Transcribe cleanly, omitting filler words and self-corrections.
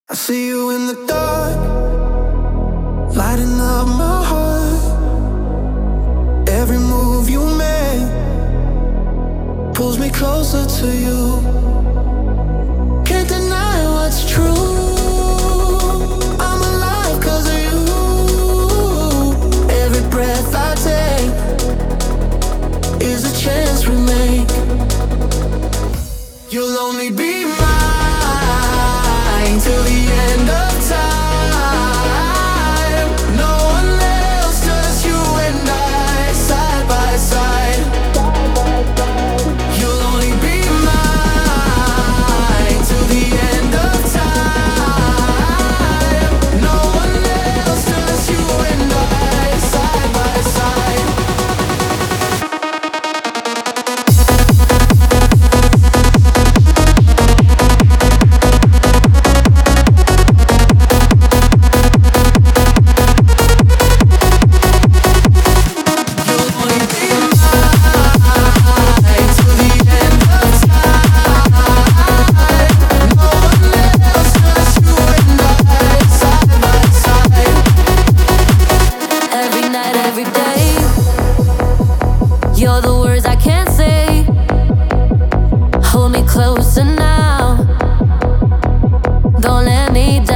I see you in the dark, lighting up my heart. Every move you make pulls me closer to you. Can't deny what's true. I'm alive 'cause of you. Every breath I take is a chance we make. You'll only be mine till the end of time. No one else, just you and I, side by side. You'll only be mine till the end of time. No one else, just you and I, side by side. You're the words I can't say. Hold me closer now. Don't let me down.